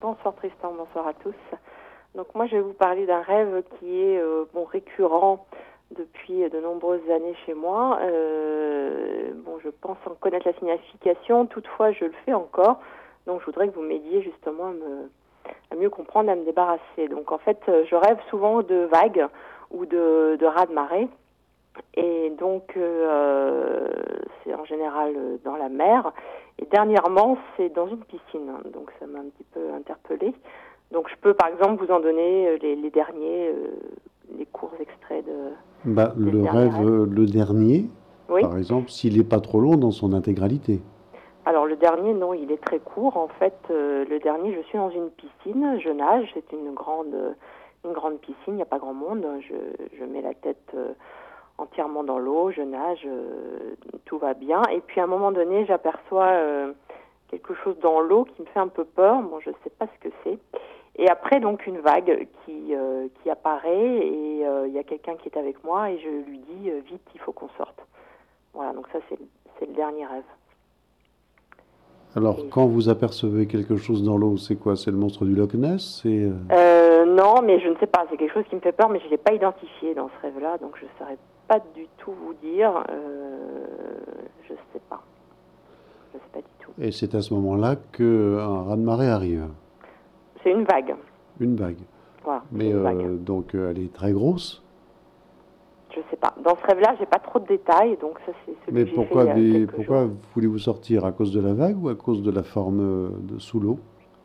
Bonsoir Tristan, bonsoir à tous. Donc moi je vais vous parler d'un rêve qui est récurrent depuis de nombreuses années chez moi. Je pense en connaître la signification, toutefois je le fais encore. Donc je voudrais que vous m'aidiez justement à mieux comprendre, à me débarrasser. Donc en fait je rêve souvent de vagues ou de raz-de-marée. Et donc c'est en général dans la mer. Et dernièrement c'est dans une piscine. Donc ça m'a un petit peu interpellée. Donc je peux par exemple vous en donner les derniers, les courts extraits de... Le rêve, le dernier, Oui. par exemple, s'il n'est pas trop long dans son intégralité. Alors le dernier, non, il est très court. En fait, le dernier, je suis dans une piscine, je nage, c'est une grande piscine, il n'y a pas grand monde. Je mets la tête entièrement dans l'eau, je nage, tout va bien. Et puis à un moment donné, j'aperçois quelque chose dans l'eau qui me fait un peu peur. Bon, je ne sais pas ce que c'est. Et après, donc, une vague qui apparaît et il y a quelqu'un qui est avec moi et je lui dis vite, il faut qu'on sorte. Voilà, donc ça, c'est le dernier rêve. Alors, quand vous apercevez quelque chose dans l'eau, c'est quoi? C'est le monstre du Loch Ness? Non, mais je ne sais pas. C'est quelque chose qui me fait peur, mais je ne l'ai pas identifié dans ce rêve-là, donc je ne saurais pas du tout vous dire. Je ne sais pas. Je ne sais pas du tout. Et c'est à ce moment-là qu'un raz-de-marée arrive. C'est une vague. Une vague. Voilà. Mais une vague. donc, elle est très grosse. Je sais pas. Dans ce rêve-là, j'ai pas trop de détails, donc ça c'est celui Mais que j'ai fait il y a quelques pourquoi jours. voulez-vous sortir? À cause de la vague ou à cause de la forme sous l'eau?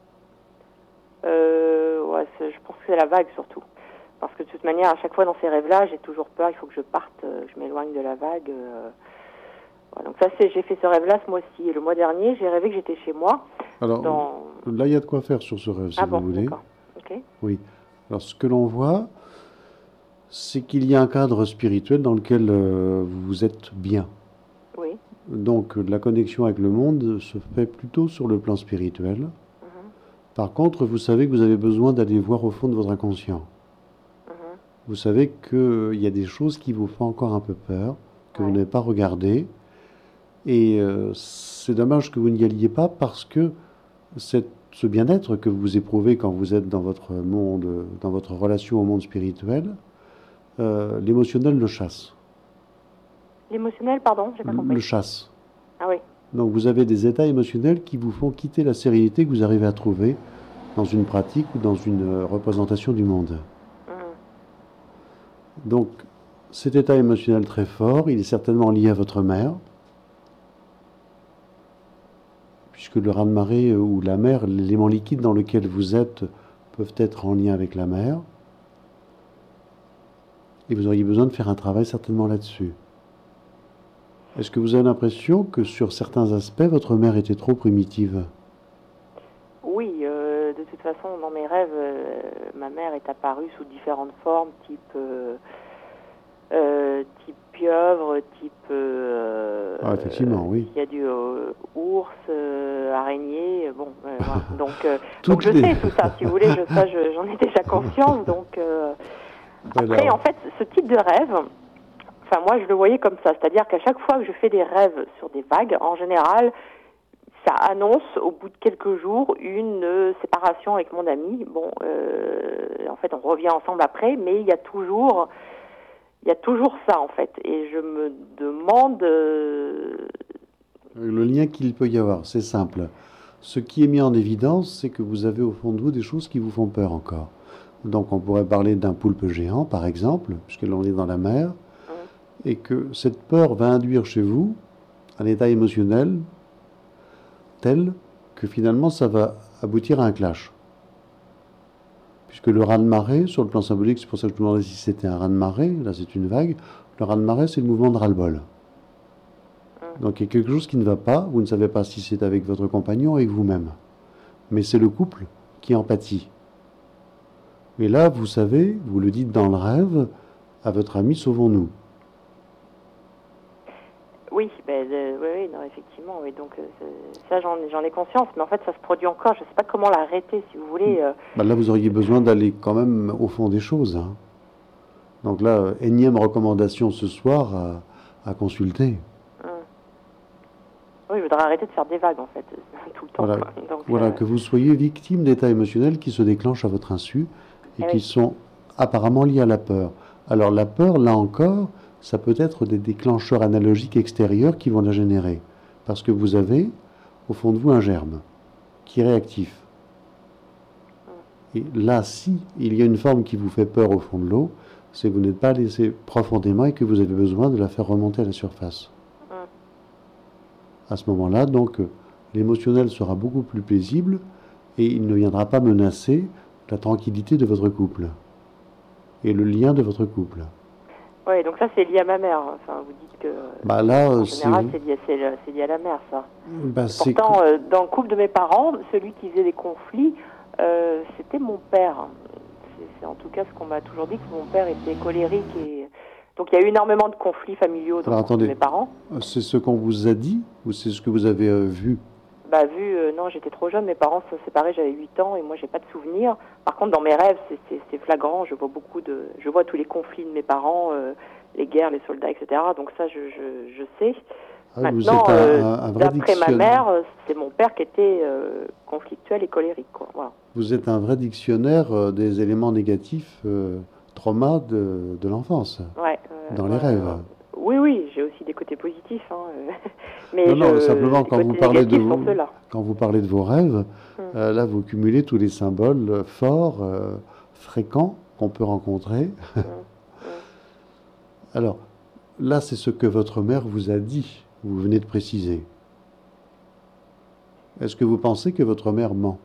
Je pense que c'est la vague surtout. Parce que de toute manière, à chaque fois dans ces rêves-là, j'ai toujours peur, il faut que je parte, que je m'éloigne de la vague. Voilà. Donc ça, j'ai fait ce rêve-là ce mois-ci. Et le mois dernier, j'ai rêvé que j'étais chez moi. Alors, là, il y a de quoi faire sur ce rêve, si vous voulez. D'accord. Ok. Oui. Alors, ce que l'on voit, c'est qu'il y a un cadre spirituel dans lequel vous êtes bien. Oui. Donc, la connexion avec le monde se fait plutôt sur le plan spirituel. Par contre, vous savez que vous avez besoin d'aller voir au fond de votre inconscient. Vous savez qu'il y a des choses qui vous font encore un peu peur, que vous n'avez pas regardées. Et c'est dommage que vous n'y alliez pas parce que ce bien-être que vous éprouvez quand vous êtes dans votre monde, dans votre relation au monde spirituel, l'émotionnel le chasse. L'émotionnel, pardon, j'ai pas compris. Le chasse. Ah oui. Donc vous avez des états émotionnels qui vous font quitter la sérénité que vous arrivez à trouver dans une pratique ou dans une représentation du monde. Donc cet état émotionnel très fort, il est certainement lié à votre mère, puisque le raz-de-marée ou la mer, l'élément liquide dans lequel vous êtes, peuvent être en lien avec la mer. Et vous auriez besoin de faire un travail certainement là-dessus. Est-ce que vous avez l'impression que sur certains aspects, votre mère était trop primitive? Oui, de toute façon, dans mes rêves, ma mère est apparue sous différentes formes, type pieuvre, type... effectivement, oui. Il y a du ours, araignée, bon, voilà. Donc je sais tout ça, si vous voulez, j'en ai déjà conscience, donc... Après, en fait, ce type de rêve... Enfin, moi, je le voyais comme ça. C'est-à-dire qu'à chaque fois que je fais des rêves sur des vagues, en général, ça annonce, au bout de quelques jours, une séparation avec mon ami. Bon, en fait, on revient ensemble après, mais il y a toujours ça, en fait. Et je me demande... Le lien qu'il peut y avoir, c'est simple. Ce qui est mis en évidence, c'est que vous avez au fond de vous des choses qui vous font peur encore. Donc, on pourrait parler d'un poulpe géant, par exemple, puisque l'on est dans la mer. Et que cette peur va induire chez vous un état émotionnel tel que finalement ça va aboutir à un clash. Puisque le raz-de-marée, sur le plan symbolique, c'est pour ça que je me demandais si c'était un raz-de-marée, là c'est une vague, le raz-de-marée c'est le mouvement de ras-le-bol. Donc il y a quelque chose qui ne va pas, vous ne savez pas si c'est avec votre compagnon ou avec vous-même. Mais c'est le couple qui en pâtit. Et là, vous savez, vous le dites dans le rêve, à votre ami, sauvons-nous. Oui, oui, non, effectivement, oui. Donc ça, j'en ai conscience, mais en fait, ça se produit encore. Je ne sais pas comment l'arrêter, si vous voulez. Là, vous auriez besoin d'aller quand même au fond des choses. Hein. Donc là, énième recommandation ce soir à consulter. Oui, je voudrais arrêter de faire des vagues, en fait, tout le temps. Voilà, Donc, voilà, que vous soyez victime d'états émotionnels qui se déclenchent à votre insu et eh qui oui. sont apparemment liés à la peur. Alors la peur, là encore, ça peut être des déclencheurs analogiques extérieurs qui vont la générer. Parce que vous avez, au fond de vous, un germe qui est réactif. Et là, si il y a une forme qui vous fait peur au fond de l'eau, c'est que vous n'êtes pas laissé profondément et que vous avez besoin de la faire remonter à la surface. Hum. À ce moment-là, donc, l'émotionnel sera beaucoup plus paisible et il ne viendra pas menacer la tranquillité de votre couple et le lien de votre couple. Oui, donc ça, c'est lié à ma mère. Enfin, vous dites que, Bah là, en c'est général, c'est lié à la mère, ça. bah, c'est Pourtant, dans le couple de mes parents, celui qui faisait des conflits, c'était mon père. C'est en tout cas ce qu'on m'a toujours dit, que mon père était colérique. Et donc, il y a eu énormément de conflits familiaux dans Alors, le couple de attendez, mes parents. c'est ce qu'on vous a dit ou c'est ce que vous avez vu? Bah, non, j'étais trop jeune, mes parents se sont séparés, j'avais 8 ans et moi, j'ai pas de souvenirs. Par contre, dans mes rêves, c'est flagrant, je vois tous les conflits de mes parents, les guerres, les soldats, etc. Donc ça, je sais. Ah, vous Maintenant, êtes un vrai d'après ma dictionnaire. mère, c'est mon père qui était conflictuel et colérique, quoi. Voilà. Vous êtes un vrai dictionnaire des éléments négatifs, traumas de l'enfance, Ouais, dans les rêves. oui, j'ai aussi des côtés positifs, hein, mais Non, simplement les côtés négatifs sont ceux-là. quand vous parlez de vos rêves, là vous cumulez tous les symboles forts, fréquents qu'on peut rencontrer. Alors, là c'est ce que votre mère vous a dit, vous venez de préciser. Est-ce que vous pensez que votre mère ment?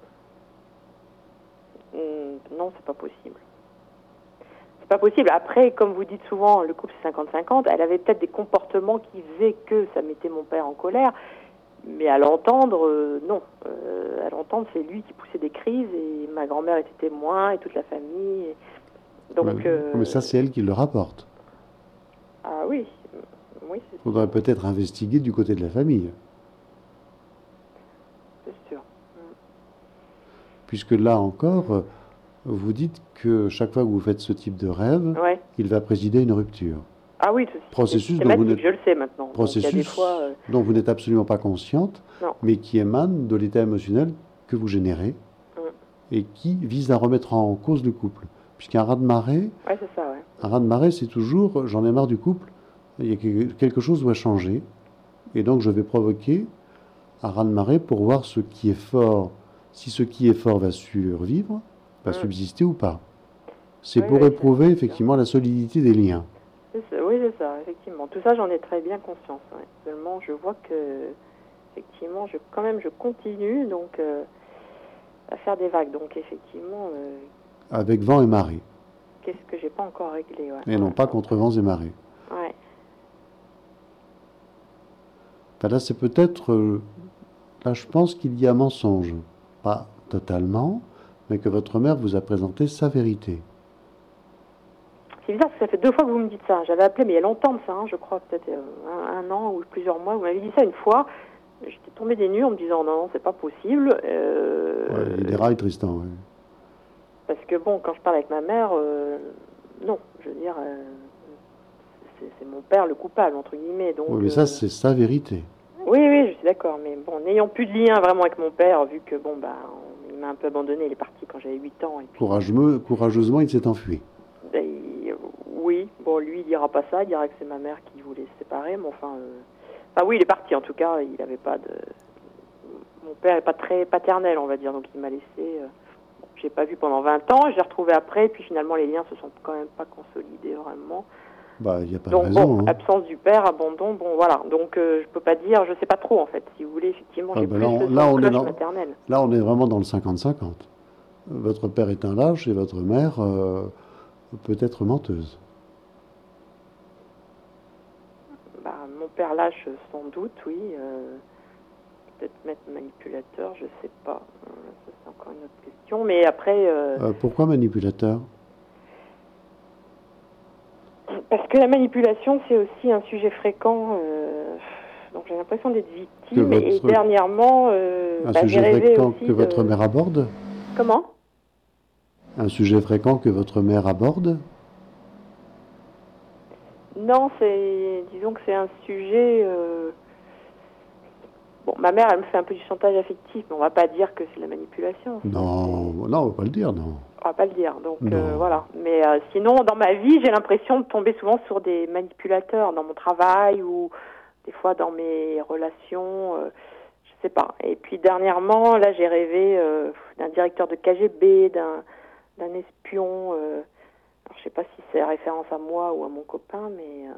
Non, c'est pas possible. C'est pas possible. Après, comme vous dites souvent, le couple c'est 50-50. Elle avait peut-être des comportements qui faisaient que ça mettait mon père en colère. Mais à l'entendre, non. À l'entendre, c'est lui qui poussait des crises et ma grand-mère était témoin et toute la famille. Donc, mais ça, c'est elle qui le rapporte. Ah oui, oui, Il faudrait peut-être investiguer du côté de la famille. c'est sûr. Puisque là encore, vous dites que chaque fois que vous faites ce type de rêve, Ouais. il va présider une rupture. Ah oui, Processus c'est dont vous systématique, je le sais maintenant. Donc, il y a Processus des fois, dont vous n'êtes absolument pas consciente, non. mais qui émane de l'état émotionnel que vous générez et qui vise à remettre en cause le couple. Puisqu'un raz-de-marée, Ouais, c'est ça, ouais. un raz-de-marée, c'est toujours j'en ai marre du couple, il y a quelque chose doit changer, et donc je vais provoquer un raz-de-marée pour voir ce qui est fort, si ce qui est fort va survivre, va subsister ou pas. C'est Oui, pour oui, éprouver effectivement la solidité des liens. Oui, c'est ça, effectivement. Tout ça, j'en ai très bien conscience. Ouais. Seulement, je vois que, effectivement, je continue donc à faire des vagues. Donc, effectivement, Avec vent et marée, qu'est-ce que j'ai pas encore réglé, ouais. et non pas contre vents et marées. Ouais. Enfin, là, c'est peut-être... là, je pense qu'il y a mensonge. Pas totalement, mais que votre mère vous a présenté sa vérité. C'est bizarre parce que ça fait 2 fois que vous me dites ça. J'avais appelé, mais il y a longtemps de ça, hein, je crois, peut-être un an ou plusieurs mois. Vous m'avez dit ça une fois. J'étais tombée des nues en me disant non, c'est pas possible. Ouais, il déraille, Tristan. Ouais. Parce que bon, quand je parle avec ma mère, non, je veux dire, c'est mon père le coupable, entre guillemets. Donc, Oui, mais ça, c'est sa vérité. Oui, je suis d'accord. Mais bon, n'ayant plus de lien vraiment avec mon père, vu que bon, bah, il m'a un peu abandonné, il est parti quand j'avais 8 ans. Et puis, Courageusement, il s'est enfui. Oui, bon, lui, il dira pas ça, il dira que c'est ma mère qui voulait se séparer, mais enfin, oui, il est parti, en tout cas, il avait pas de... Mon père est pas très paternel, on va dire, donc il m'a laissé... j'ai pas vu pendant 20 ans, je l'ai retrouvé après, puis finalement, les liens se sont quand même pas consolidés vraiment. Bah, il n'y a pas donc, de raison. bon, hein. absence du père, abandon, bon, voilà. Donc, je peux pas dire, je sais pas trop, en fait. Si vous voulez, effectivement, j'ai plus le sens de cloche maternelle. Là, on est vraiment dans le 50-50. Votre père est un lâche et votre mère peut être menteuse. Mon père lâche, sans doute, oui. Peut-être mettre manipulateur, je sais pas. Ça, c'est encore une autre question. Mais après... Pourquoi manipulateur? Parce que la manipulation, c'est aussi un sujet fréquent. Donc j'ai l'impression d'être victime. Et dernièrement, un sujet fréquent que votre mère aborde? Comment? Un sujet fréquent que votre mère aborde? Non, disons que c'est un sujet Bon, ma mère, elle me fait un peu du chantage affectif, mais on va pas dire que c'est de la manipulation. Non, non, on va pas le dire, non. On va pas le dire. Donc Non. voilà. Mais sinon, dans ma vie, j'ai l'impression de tomber souvent sur des manipulateurs dans mon travail ou des fois dans mes relations. Je sais pas. Et puis dernièrement, là, j'ai rêvé d'un directeur de KGB, d'un espion. Alors, je sais pas si c'est référence à moi ou à mon copain, mais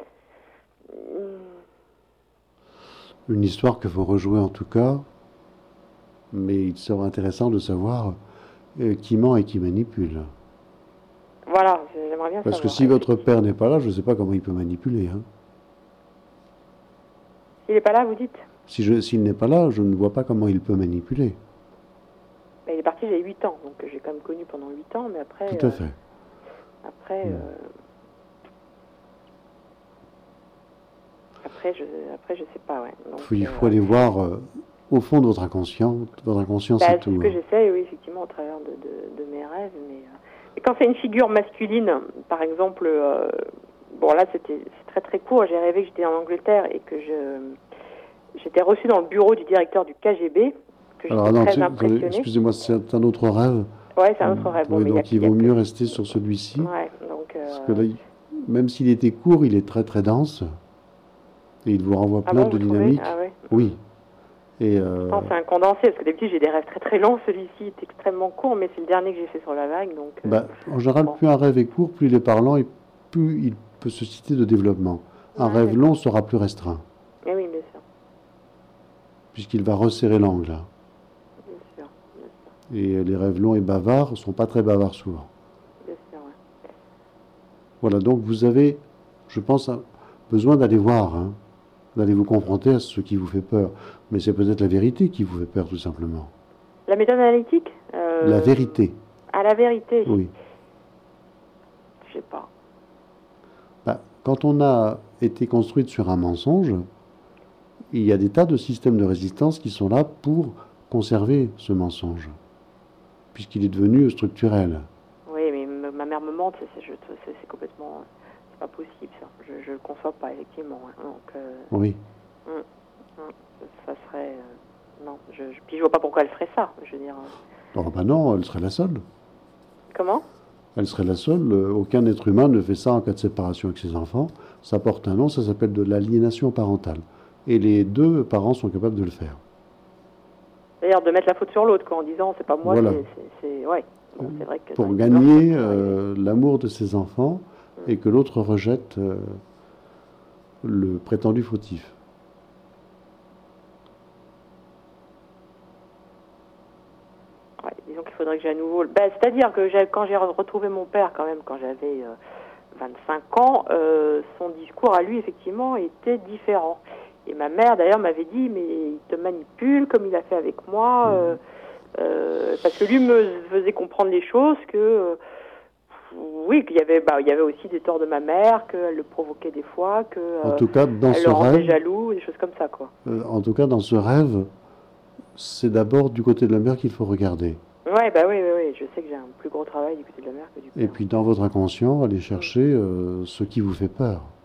Une histoire qu'il faut rejouer en tout cas, mais il serait intéressant de savoir qui ment et qui manipule. voilà, j'aimerais bien Parce que savoir. si votre père n'est pas là, je ne sais pas comment il peut manipuler. Hein. Il est pas là, vous dites? S'il n'est pas là, je ne vois pas comment il peut manipuler. Ben, il est parti, j'ai 8 ans, donc j'ai quand même connu pendant 8 ans, mais après... Tout à fait. Après, après, je sais pas, ouais. Donc, Il faut aller voir au fond de votre inconscient. Votre inconscient, bah, c'est c'est tout. ce que Hein. j'essaie, oui, effectivement, au travers de mes rêves. Mais quand c'est une figure masculine, par exemple, bon là, c'est très très court. J'ai rêvé que j'étais en Angleterre et que j'étais reçue dans le bureau du directeur du KGB, que Alors, j'étais non, très impressionnée. excusez-moi, c'est un autre rêve. Ouais, c'est un autre rêve. Bon, Oui, mais donc il vaut mieux rester sur celui-ci. Ouais, donc... Parce que là, même s'il était court, il est très très dense. Et il vous renvoie plein de dynamique. Ah ouais. Oui. Et Je pense que c'est un condensé, parce que d'habitude j'ai des rêves très très longs. Celui-ci est extrêmement court, mais c'est le dernier que j'ai fait sur la vague. Donc, en général, plus un rêve est court, plus il est parlant et plus il peut susciter de développement. Un rêve long sera plus restreint. Eh oui, bien sûr. Puisqu'il va resserrer l'angle. Bien sûr. Et les rêves longs et bavards ne sont pas très bavards souvent. Bien sûr, ouais. Voilà, donc vous avez, je pense, besoin d'aller voir, hein, d'aller vous confronter à ce qui vous fait peur. Mais c'est peut-être la vérité qui vous fait peur, tout simplement. La méthode analytique La vérité. Ah, la vérité. Oui. Je sais pas. Quand on a été construite sur un mensonge, il y a des tas de systèmes de résistance qui sont là pour conserver ce mensonge, puisqu'il est devenu structurel. Oui, mais ma mère me mente, c'est complètement... C'est pas possible, ça. Je le conçois pas, effectivement. Hein. Donc, Oui. Ça serait... non, puis je vois pas pourquoi elle ferait ça, je veux dire... Oh, ben non, elle serait la seule. Comment? Elle serait la seule. Aucun être humain ne fait ça en cas de séparation avec ses enfants. Ça porte un nom, ça s'appelle de l'aliénation parentale. Et les deux parents sont capables de le faire. C'est-à-dire de mettre la faute sur l'autre, quoi, en disant c'est pas moi, voilà. Ouais. Bon, c'est vrai que pour gagner l'amour de ses enfants et que l'autre rejette le prétendu fautif. Ouais, disons qu'il faudrait que j'ai à nouveau... c'est-à-dire que quand j'ai retrouvé mon père, quand même, quand j'avais 25 ans, son discours à lui, effectivement, était différent. Et ma mère, d'ailleurs, m'avait dit, mais il te manipule comme il a fait avec moi, parce que lui me faisait comprendre les choses, que... oui, qu'il y avait aussi des torts de ma mère, qu'elle le provoquait des fois, que en tout cas, dans elle ce le rendait rêve, jaloux, des choses comme ça, quoi. En tout cas, dans ce rêve, c'est d'abord du côté de la mère qu'il faut regarder. Ouais, oui, je sais que j'ai un plus gros travail du côté de la mère que du père. Et puis dans votre inconscient, aller chercher ce qui vous fait peur.